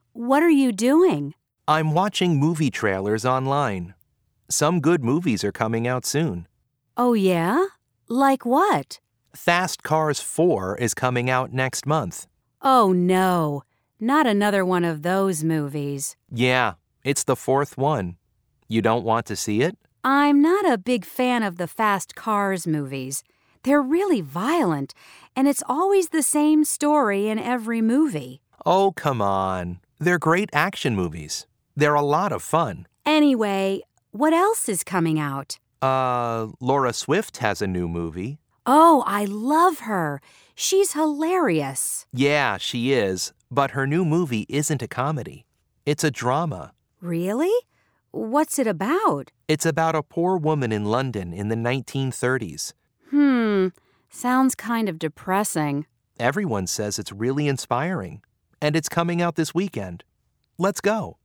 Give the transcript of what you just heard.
What are you doing? I'm watching movie trailers online. Some good movies are coming out soon. Oh, yeah? Like what? Fast Cars 4 is coming out next month. Oh, no. Not another one of those movies. Yeah, it's the fourth one. You don't want to see it? I'm not a big fan of the Fast Cars movies. They're really violent, and it's always the same story in every movie. Oh, come on. They're great action movies. They're a lot of fun. Anyway, what else is coming out? Laura Swift has a new movie. Oh, I love her. She's hilarious. Yeah, she is. But her new movie isn't a comedy. It's a drama. Really? What's it about? It's about a poor woman in London in the 1930s. Sounds kind of depressing. Everyone says it's really inspiring. And it's coming out this weekend. Let's go.